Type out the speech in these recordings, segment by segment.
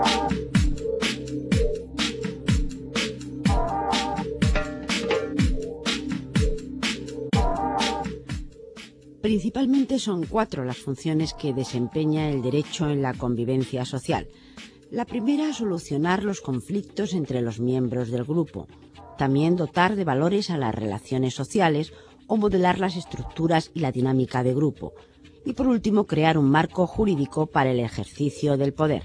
Principalmente son 4 las funciones que desempeña el derecho en la convivencia social. La primera, solucionar los conflictos entre los miembros del grupo. También dotar de valores a las relaciones sociales o modelar las estructuras y la dinámica de grupo. Y por último, crear un marco jurídico para el ejercicio del poder.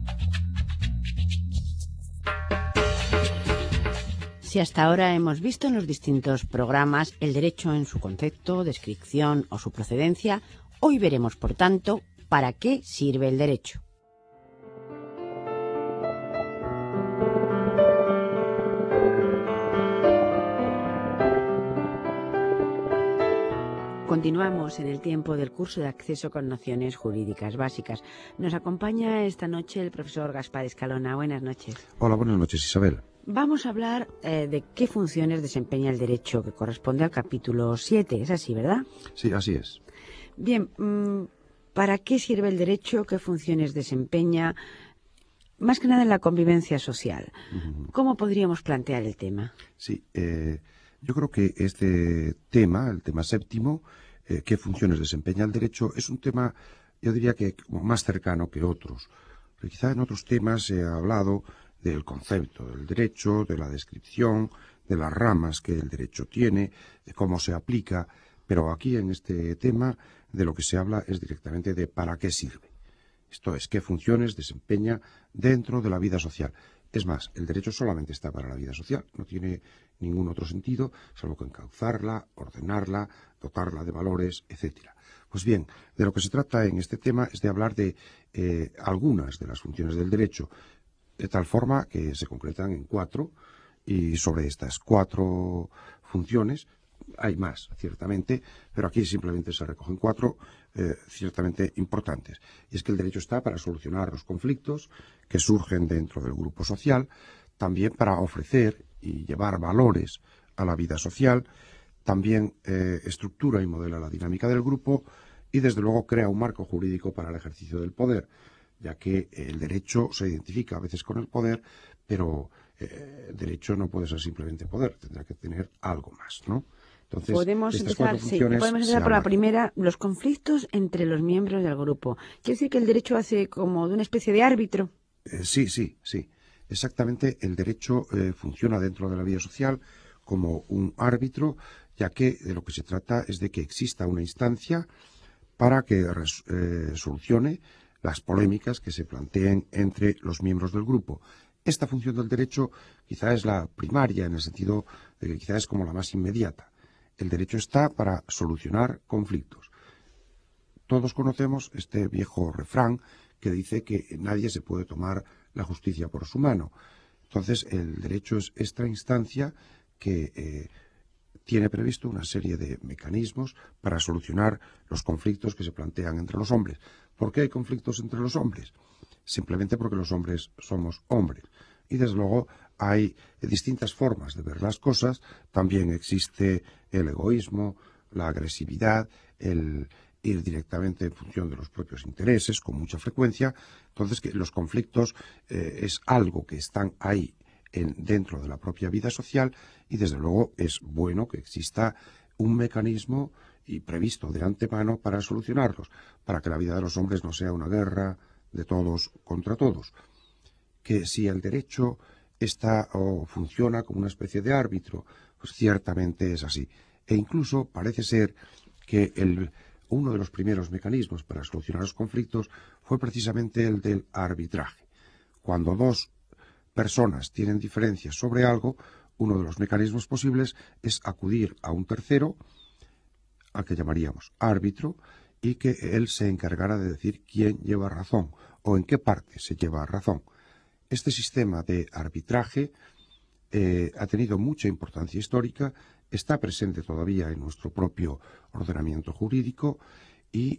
Si hasta ahora hemos visto en los distintos programas el derecho en su concepto, descripción o su procedencia, hoy veremos, por tanto, para qué sirve el derecho. Continuamos en el tiempo del curso de acceso con nociones jurídicas básicas. Nos acompaña esta noche el profesor Gaspar Escalona. Buenas noches. Hola, buenas noches, Isabel. Vamos a hablar de qué funciones desempeña el derecho, que corresponde al capítulo 7. Es así, ¿verdad? Sí, así es. Bien, ¿para qué sirve el derecho? ¿Qué funciones desempeña? Más que nada en la convivencia social. ¿Cómo podríamos plantear el tema? Sí, yo creo que este tema, el tema séptimo, qué funciones desempeña el derecho, es un tema, yo diría que como más cercano que otros. Pero quizá en otros temas se ha hablado del concepto del derecho, de la descripción, de las ramas que el derecho tiene, de cómo se aplica, pero aquí en este tema de lo que se habla es directamente de para qué sirve. Esto es, qué funciones desempeña dentro de la vida social. Es más, el derecho solamente está para la vida social, no tiene ningún otro sentido, salvo que encauzarla, ordenarla, dotarla de valores, etcétera. Pues bien, de lo que se trata en este tema es de hablar de algunas de las funciones del derecho, de tal forma que se concretan en 4, y sobre estas 4 funciones hay más, ciertamente, pero aquí simplemente se recogen 4 ciertamente importantes. Y es que el derecho está para solucionar los conflictos que surgen dentro del grupo social, también para ofrecer y llevar valores a la vida social, también estructura y modela la dinámica del grupo y, desde luego, crea un marco jurídico para el ejercicio del poder, ya que el derecho se identifica a veces con el poder, pero el derecho no puede ser simplemente poder, tendrá que tener algo más, ¿no? Entonces, podemos empezar por la primera, los conflictos entre los miembros del grupo. ¿Quiere decir que el derecho hace como de una especie de árbitro? Sí. Exactamente, el derecho funciona dentro de la vida social como un árbitro, ya que de lo que se trata es de que exista una instancia para que solucione las polémicas que se planteen entre los miembros del grupo. Esta función del derecho quizá es la primaria, en el sentido de que quizá es como la más inmediata. El derecho está para solucionar conflictos. Todos conocemos este viejo refrán que dice que nadie se puede tomar la justicia por su mano. Entonces, el derecho es esta instancia que tiene previsto una serie de mecanismos para solucionar los conflictos que se plantean entre los hombres. ¿Por qué hay conflictos entre los hombres? Simplemente porque los hombres somos hombres. Y desde luego hay distintas formas de ver las cosas. También existe el egoísmo, la agresividad, el ir directamente en función de los propios intereses con mucha frecuencia. Entonces, que los conflictos es algo que están ahí dentro de la propia vida social, y desde luego es bueno que exista un mecanismo y previsto de antemano para solucionarlos, para que la vida de los hombres no sea una guerra de todos contra todos. Que si el derecho está o funciona como una especie de árbitro, pues ciertamente es así. E incluso parece ser que uno de los primeros mecanismos para solucionar los conflictos fue precisamente el del arbitraje. Cuando dos personas tienen diferencias sobre algo, uno de los mecanismos posibles es acudir a un tercero, al que llamaríamos árbitro, y que él se encargara de decir quién lleva razón o en qué parte se lleva razón. Este sistema de arbitraje ha tenido mucha importancia histórica, está presente todavía en nuestro propio ordenamiento jurídico y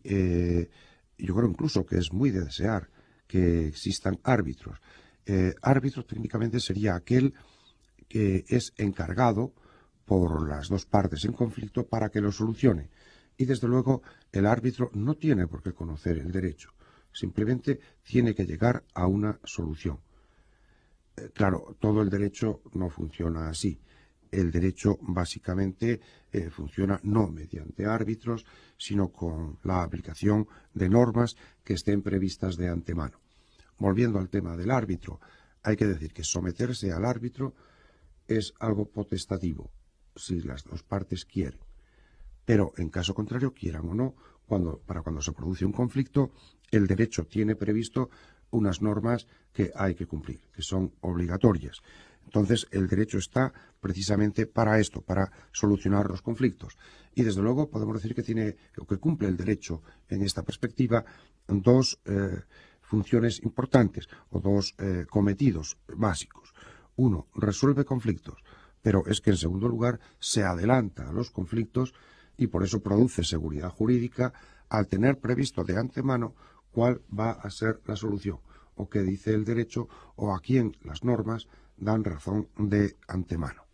yo creo incluso que es muy de desear que existan árbitros. Árbitro técnicamente sería aquel que es encargado por las dos partes en conflicto para que lo solucione. Y desde luego el árbitro no tiene por qué conocer el derecho. simplemente tiene que llegar a una solución. Claro, todo el derecho no funciona así. El derecho básicamente funciona no mediante árbitros, sino con la aplicación de normas que estén previstas de antemano. Volviendo al tema del árbitro, hay que decir que someterse al árbitro es algo potestativo, si las dos partes quieren. Pero, en caso contrario, quieran o no, para cuando se produce un conflicto, el derecho tiene previsto unas normas que hay que cumplir, que son obligatorias. Entonces, el derecho está precisamente para esto, para solucionar los conflictos. Y, desde luego, podemos decir que cumple el derecho, en esta perspectiva, dos funciones importantes o dos cometidos básicos. Uno, resuelve conflictos, pero es que, en segundo lugar, se adelanta a los conflictos y por eso produce seguridad jurídica al tener previsto de antemano cuál va a ser la solución, o qué dice el derecho, o a quién las normas dan razón de antemano.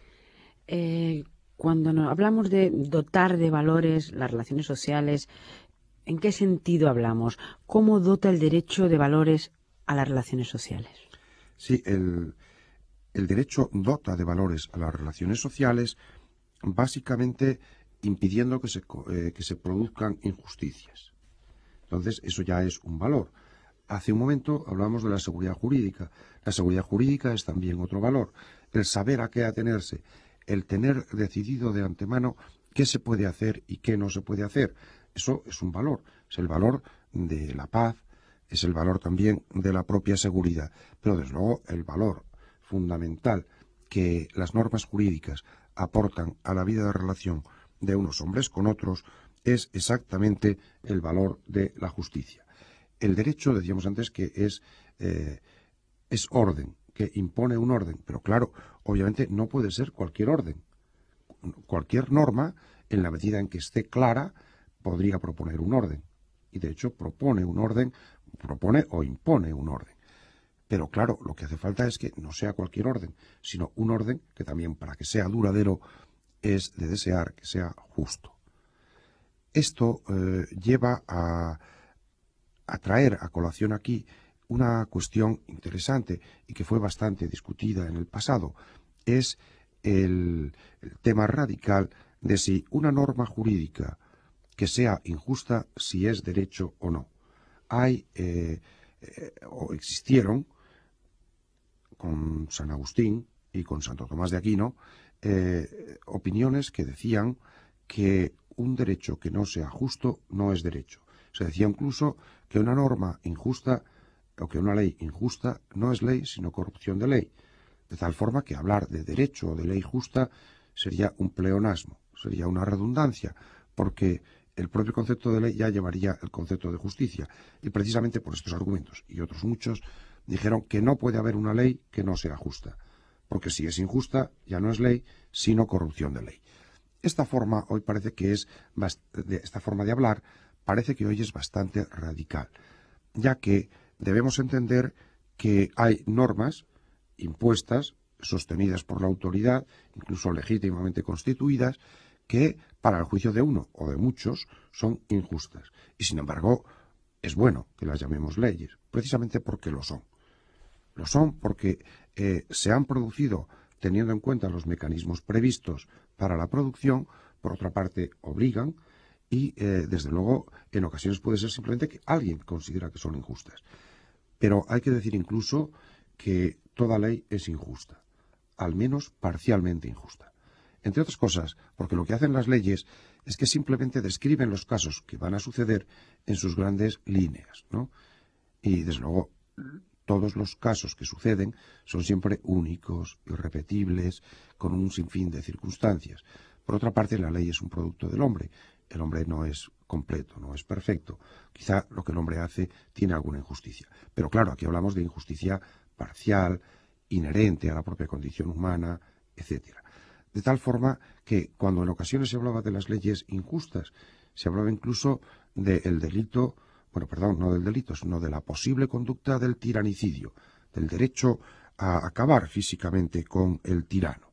Cuando hablamos de dotar de valores las relaciones sociales, ¿en qué sentido hablamos? ¿Cómo dota el derecho de valores a las relaciones sociales? Sí, el derecho dota de valores a las relaciones sociales, básicamente impidiendo que se produzcan injusticias. Entonces, eso ya es un valor. Hace un momento hablamos de la seguridad jurídica. La seguridad jurídica es también otro valor. El saber a qué atenerse, el tener decidido de antemano qué se puede hacer y qué no se puede hacer. Eso es un valor. Es el valor de la paz, es el valor también de la propia seguridad. Pero, desde luego, el valor fundamental que las normas jurídicas aportan a la vida de relación de unos hombres con otros es exactamente el valor de la justicia. El derecho, decíamos antes, que es orden, que impone un orden, pero claro, obviamente no puede ser cualquier orden. Cualquier norma, en la medida en que esté clara, podría proponer un orden. Y de hecho propone un orden, propone o impone un orden. Pero claro, lo que hace falta es que no sea cualquier orden, sino un orden que también, para que sea duradero, es de desear que sea justo. Esto lleva a traer a colación aquí una cuestión interesante y que fue bastante discutida en el pasado. Es el tema radical de si una norma jurídica que sea injusta, si es derecho o no. Hay o existieron con San Agustín y con Santo Tomás de Aquino opiniones que decían que un derecho que no sea justo no es derecho. Se decía incluso que una norma injusta o que una ley injusta no es ley sino corrupción de ley, de tal forma que hablar de derecho o de ley justa sería un pleonasmo, sería una redundancia, porque el propio concepto de ley ya llevaría el concepto de justicia, y precisamente por estos argumentos y otros muchos dijeron que no puede haber una ley que no sea justa, porque si es injusta ya no es ley sino corrupción de ley. Esta forma hoy parece que esta forma de hablar parece que hoy es bastante radical, ya que debemos entender que hay normas impuestas, sostenidas por la autoridad, incluso legítimamente constituidas, que para el juicio de uno o de muchos son injustas. Y sin embargo, es bueno que las llamemos leyes, precisamente porque lo son. Lo son porque se han producido teniendo en cuenta los mecanismos previstos para la producción, por otra parte obligan y, desde luego, en ocasiones puede ser simplemente que alguien considera que son injustas. Pero hay que decir incluso que toda ley es injusta, al menos parcialmente injusta. Entre otras cosas, porque lo que hacen las leyes es que simplemente describen los casos que van a suceder en sus grandes líneas, ¿no? Y, desde luego, todos los casos que suceden son siempre únicos, irrepetibles, con un sinfín de circunstancias. Por otra parte, la ley es un producto del hombre. El hombre no es completo, no es perfecto. Quizá lo que el hombre hace tiene alguna injusticia. Pero claro, aquí hablamos de injusticia parcial, inherente a la propia condición humana, etcétera. De tal forma que cuando en ocasiones se hablaba de las leyes injustas, se hablaba incluso del delito, bueno, perdón, no del delito, sino de la posible conducta del tiranicidio, del derecho a acabar físicamente con el tirano.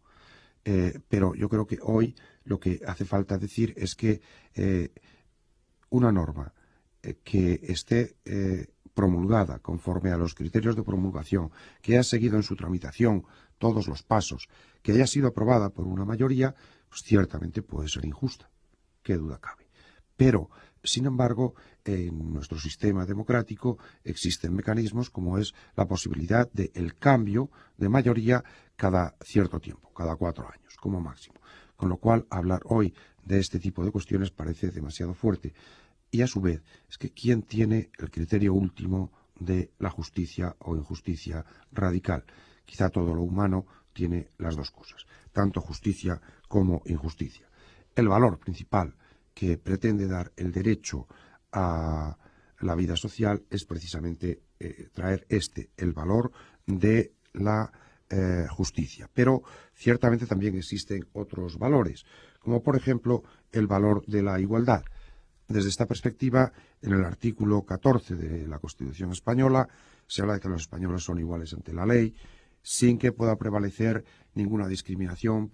Pero yo creo que hoy lo que hace falta decir es que una norma que esté promulgada conforme a los criterios de promulgación, que haya seguido en su tramitación todos los pasos, que haya sido aprobada por una mayoría, pues ciertamente puede ser injusta, qué duda cabe. Pero, sin embargo, en nuestro sistema democrático existen mecanismos como es la posibilidad del cambio de mayoría cada cierto tiempo, cada 4 años, como máximo. Con lo cual, hablar hoy de este tipo de cuestiones parece demasiado fuerte. Y a su vez, es que ¿quién tiene el criterio último de la justicia o injusticia radical? Quizá todo lo humano tiene las dos cosas, tanto justicia como injusticia. El valor principal que pretende dar el derecho a la vida social es precisamente traer el valor de la justicia. Pero ciertamente también existen otros valores, como por ejemplo el valor de la igualdad. Desde esta perspectiva, en el artículo 14 de la Constitución española se habla de que los españoles son iguales ante la ley, sin que pueda prevalecer ninguna discriminación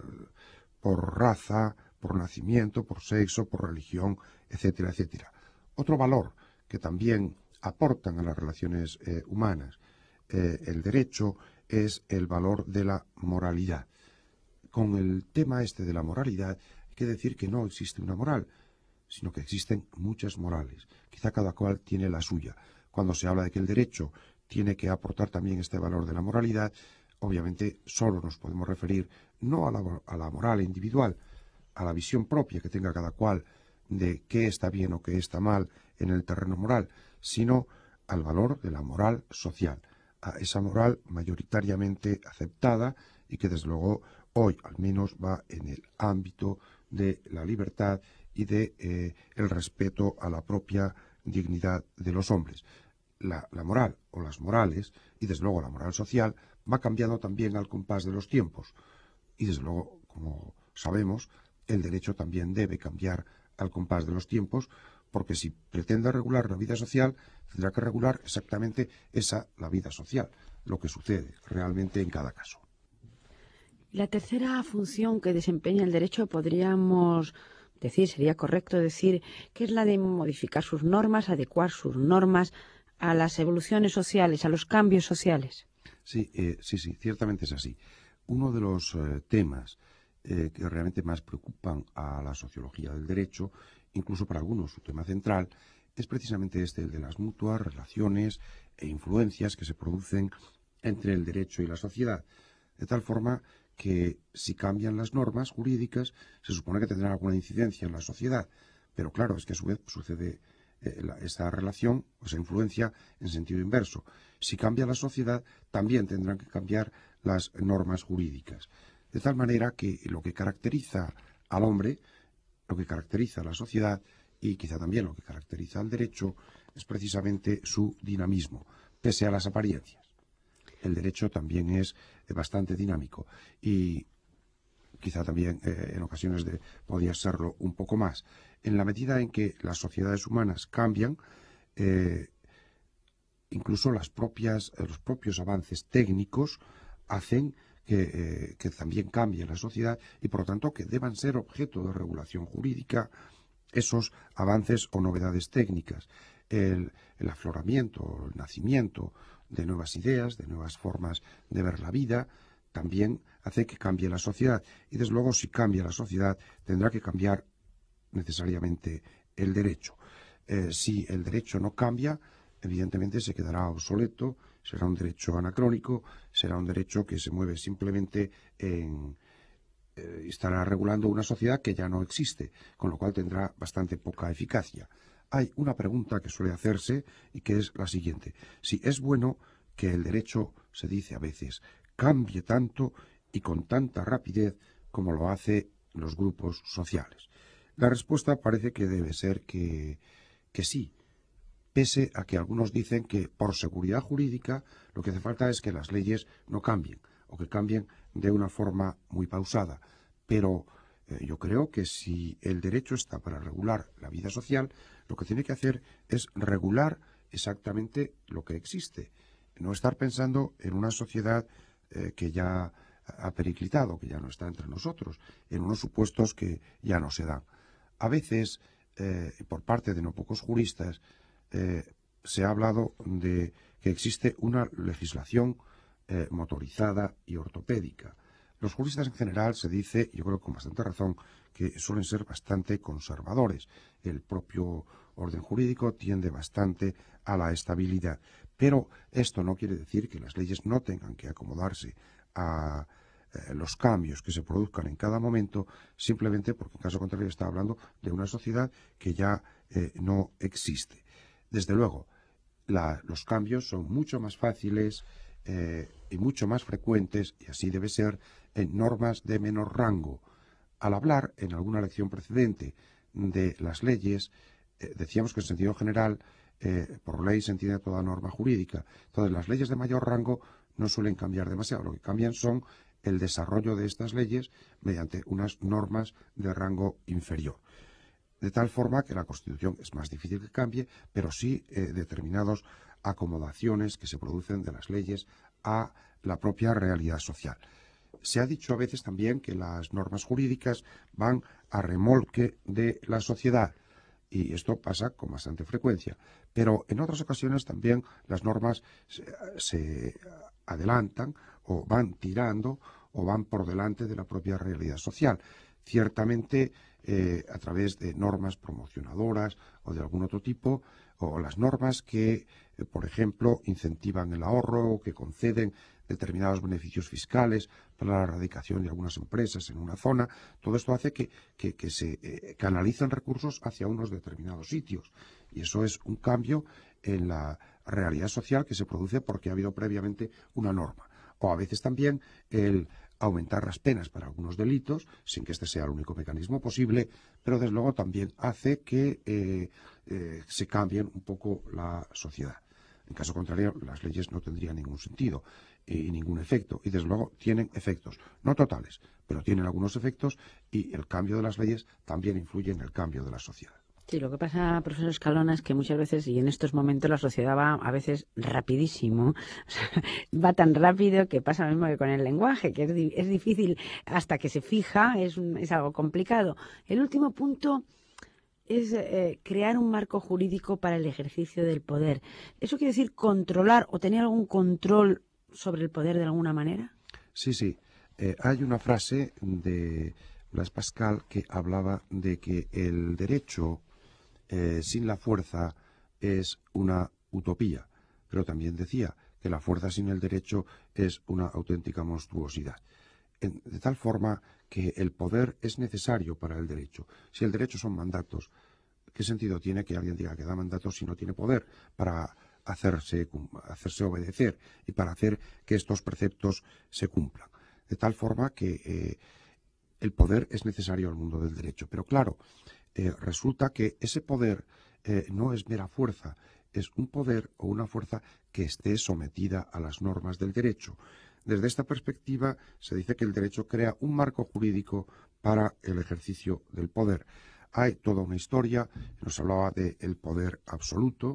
por raza, por nacimiento, por sexo, por religión, etcétera, etcétera. Otro valor que también aportan a las relaciones humanas el derecho es el valor de la moralidad. Con el tema este de la moralidad hay que decir que no existe una moral, sino que existen muchas morales. Quizá cada cual tiene la suya. Cuando se habla de que el derecho tiene que aportar también este valor de la moralidad, obviamente solo nos podemos referir no a la moral individual, a la visión propia que tenga cada cual de qué está bien o qué está mal en el terreno moral, sino al valor de la moral social, a esa moral mayoritariamente aceptada y que desde luego hoy al menos va en el ámbito de la libertad y de el respeto a la propia dignidad de los hombres. La moral o las morales, y desde luego la moral social, va cambiando también al compás de los tiempos. Y desde luego, como sabemos, el derecho también debe cambiar al compás de los tiempos, porque si pretende regular la vida social, tendrá que regular exactamente la vida social, lo que sucede realmente en cada caso. La tercera función que desempeña el derecho podríamos decir, sería correcto decir, que es la de modificar sus normas, adecuar sus normas a las evoluciones sociales, a los cambios sociales. Sí, ciertamente es así. Uno de los temas que realmente más preocupan a la sociología del derecho, incluso para algunos su tema central, es precisamente el de las mutuas relaciones e influencias que se producen entre el derecho y la sociedad, de tal forma que si cambian las normas jurídicas se supone que tendrán alguna incidencia en la sociedad, pero claro, es que a su vez sucede esa relación, esa influencia en sentido inverso. Si cambia la sociedad, también tendrán que cambiar las normas jurídicas. De tal manera que lo que caracteriza al hombre, lo que caracteriza a la sociedad y quizá también lo que caracteriza al derecho es precisamente su dinamismo, pese a las apariencias. El derecho también es bastante dinámico y quizá también en ocasiones podría serlo un poco más. En la medida en que las sociedades humanas cambian, incluso los propios avances técnicos hacen que también cambie la sociedad y por lo tanto que deban ser objeto de regulación jurídica esos avances o novedades técnicas. El afloramiento, el nacimiento de nuevas ideas, de nuevas formas de ver la vida, también hace que cambie la sociedad. Y desde luego, si cambia la sociedad, tendrá que cambiar necesariamente el derecho. Si el derecho no cambia, evidentemente se quedará obsoleto, será un derecho anacrónico, será un derecho que se mueve simplemente estará regulando una sociedad que ya no existe, con lo cual tendrá bastante poca eficacia. Hay una pregunta que suele hacerse y que es la siguiente. Si es bueno que el derecho, se dice a veces, cambie tanto y con tanta rapidez como lo hace los grupos sociales. La respuesta parece que debe ser que sí, pese a que algunos dicen que por seguridad jurídica lo que hace falta es que las leyes no cambien o que cambien de una forma muy pausada. Pero yo creo que si el derecho está para regular la vida social, lo que tiene que hacer es regular exactamente lo que existe. No estar pensando en una sociedad que ya ha periclitado, que ya no está entre nosotros, en unos supuestos que ya no se dan. A veces, por parte de no pocos juristas, se ha hablado de que existe una legislación motorizada y ortopédica. Los juristas en general se dice, yo creo con bastante razón, que suelen ser bastante conservadores. El propio orden jurídico tiende bastante a la estabilidad. Pero esto no quiere decir que las leyes no tengan que acomodarse a los cambios que se produzcan en cada momento, simplemente porque en caso contrario está hablando de una sociedad que ya no existe. Desde luego, los cambios son mucho más fáciles y mucho más frecuentes, y así debe ser, en normas de menor rango. Al hablar en alguna lección precedente de las leyes, decíamos que en sentido general, por ley se entiende toda norma jurídica. Entonces, las leyes de mayor rango no suelen cambiar demasiado. Lo que cambian son el desarrollo de estas leyes mediante unas normas de rango inferior. De tal forma que la Constitución es más difícil que cambie, pero sí determinadas acomodaciones que se producen de las leyes a la propia realidad social. Se ha dicho a veces también que las normas jurídicas van a remolque de la sociedad, y esto pasa con bastante frecuencia. Pero en otras ocasiones también las normas se adelantan o van tirando o van por delante de la propia realidad social. Ciertamente, a través de normas promocionadoras o de algún otro tipo, o las normas que, por ejemplo, incentivan el ahorro o que conceden determinados beneficios fiscales para la erradicación de algunas empresas en una zona. Todo esto hace que se canalicen recursos hacia unos determinados sitios. Y eso es un cambio en la realidad social que se produce porque ha habido previamente una norma. O a veces también el aumentar las penas para algunos delitos, sin que este sea el único mecanismo posible, pero desde luego también hace que se cambie un poco la sociedad. En caso contrario, las leyes no tendrían ningún sentido y ningún efecto. Y desde luego tienen efectos, no totales, pero tienen algunos efectos, y el cambio de las leyes también influye en el cambio de la sociedad. Sí, lo que pasa, profesor Escalona, es que muchas veces, y en estos momentos, la sociedad va a veces rapidísimo. O sea, va tan rápido que pasa lo mismo que con el lenguaje, que es difícil hasta que se fija, es algo complicado. El último punto es crear un marco jurídico para el ejercicio del poder. ¿Eso quiere decir controlar o tener algún control sobre el poder de alguna manera? Sí, sí. Hay una frase de Blaise Pascal que hablaba de que el derecho sin la fuerza es una utopía, pero también decía que la fuerza sin el derecho es una auténtica monstruosidad. De tal forma que el poder es necesario para el derecho. Si el derecho son mandatos, ¿qué sentido tiene que alguien diga que da mandatos si no tiene poder para hacerse obedecer y para hacer que estos preceptos se cumplan? De tal forma que el poder es necesario al mundo del derecho. Pero claro, resulta que ese poder no es mera fuerza, es un poder o una fuerza que esté sometida a las normas del derecho. Desde esta perspectiva se dice que el derecho crea un marco jurídico para el ejercicio del poder. Hay toda una historia, nos hablaba del poder absoluto,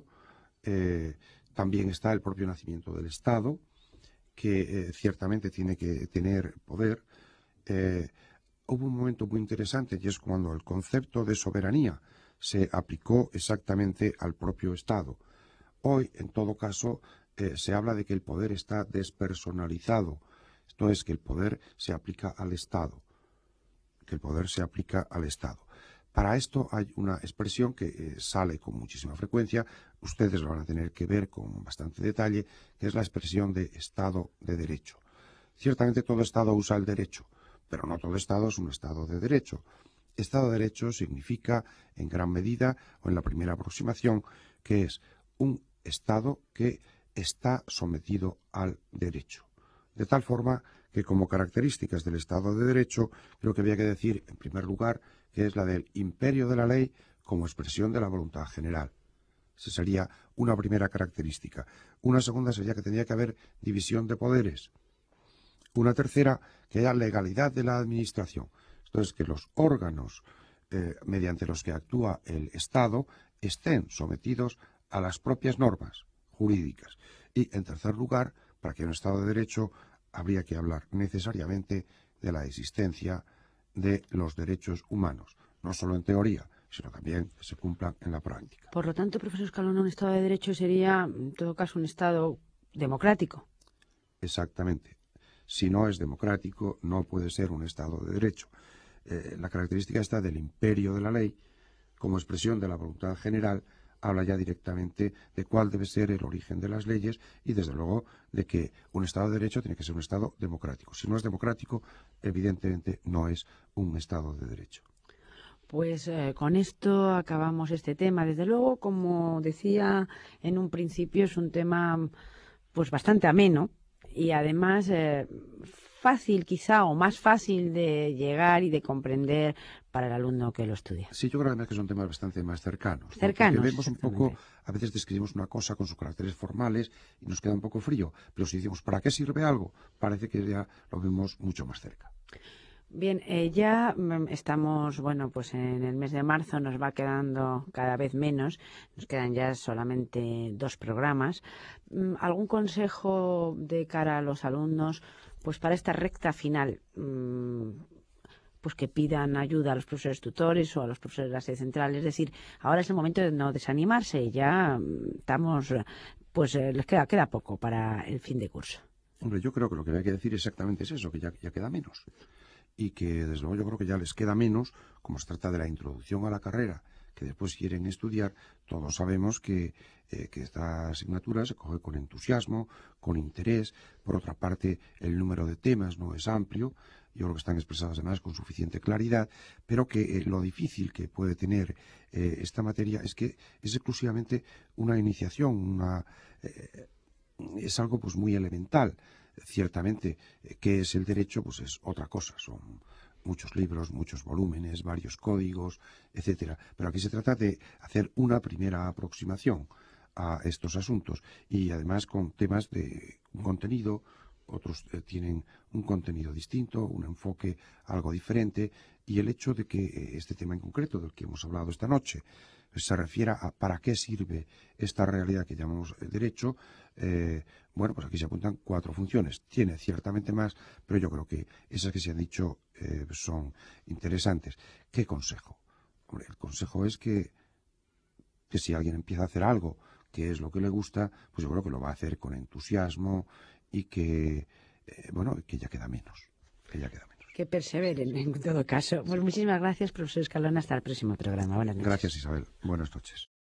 también está el propio nacimiento del Estado, que ciertamente tiene que tener poder. Hubo un momento muy interesante, y es cuando el concepto de soberanía se aplicó exactamente al propio Estado. Hoy, en todo caso, se habla de que el poder está despersonalizado. Esto es, que el poder se aplica al Estado. Para esto hay una expresión que sale con muchísima frecuencia, ustedes lo van a tener que ver con bastante detalle, que es la expresión de Estado de Derecho. Ciertamente todo Estado usa el derecho, pero no todo Estado es un Estado de Derecho. Estado de Derecho significa, en gran medida, o en la primera aproximación, que es un Estado que está sometido al derecho. De tal forma que, como características del Estado de Derecho, creo que había que decir, en primer lugar, que es la del imperio de la ley como expresión de la voluntad general. Esa sería una primera característica. Una segunda sería que tendría que haber división de poderes. Una tercera, que haya legalidad de la administración. Esto es, que los órganos mediante los que actúa el Estado estén sometidos a las propias normas jurídicas. Y, en tercer lugar, para que haya un Estado de Derecho, habría que hablar necesariamente de la existencia de los derechos humanos, no solo en teoría, sino también que se cumplan en la práctica. Por lo tanto, profesor Escalona, un Estado de Derecho sería, en todo caso, un Estado democrático. Exactamente. Si no es democrático, no puede ser un Estado de Derecho. La característica esta del imperio de la ley, como expresión de la voluntad general, habla ya directamente de cuál debe ser el origen de las leyes y, desde luego, de que un Estado de Derecho tiene que ser un Estado democrático. Si no es democrático, evidentemente no es un Estado de Derecho. Pues con esto acabamos este tema. Desde luego, como decía en un principio, es un tema pues bastante ameno y además fácil quizá o más fácil de llegar y de comprender para el alumno que lo estudia. Sí, yo creo además que son temas bastante más cercanos, ¿no? Cercanos, Porque vemos un poco, exactamente. a veces describimos una cosa con sus caracteres formales y nos queda un poco frío, pero si decimos ¿para qué sirve algo? Parece que ya lo vemos mucho más cerca. Bien, ya estamos, bueno, pues en el mes de marzo nos va quedando cada vez menos, nos quedan ya solamente 2 programas. ¿Algún consejo de cara a los alumnos, pues para esta recta final? Pues que pidan ayuda a los profesores tutores o a los profesores de la sede central. Es decir, ahora es el momento de no desanimarse, ya estamos, pues les queda poco para el fin de curso. Hombre, yo creo que lo que hay que decir exactamente es eso, que ya queda menos. Y que, desde luego, yo creo que ya les queda menos, como se trata de la introducción a la carrera, que después quieren estudiar. Todos sabemos que esta asignatura se coge con entusiasmo, con interés. Por otra parte, el número de temas no es amplio. Yo creo que están expresados además con suficiente claridad, pero que lo difícil que puede tener esta materia es que es exclusivamente una iniciación, es algo pues muy elemental. Ciertamente, ¿qué es el derecho? Pues es otra cosa, son muchos libros, muchos volúmenes, varios códigos, etcétera. Pero aquí se trata de hacer una primera aproximación a estos asuntos y además con temas de un contenido, otros tienen un contenido distinto, un enfoque algo diferente, y el hecho de que este tema en concreto del que hemos hablado esta noche se refiera a para qué sirve esta realidad que llamamos derecho, bueno, pues aquí se apuntan 4 funciones. Tiene ciertamente más, pero yo creo que esas que se han dicho son interesantes. ¿Qué consejo? Hombre, el consejo es que si alguien empieza a hacer algo que es lo que le gusta, pues yo creo que lo va a hacer con entusiasmo y que, bueno, que ya queda menos, que ya queda menos. Que perseveren en todo caso. Pues muchísimas gracias, profesor Escalona. Hasta el próximo programa. Buenas noches. Gracias, Isabel. Buenas noches.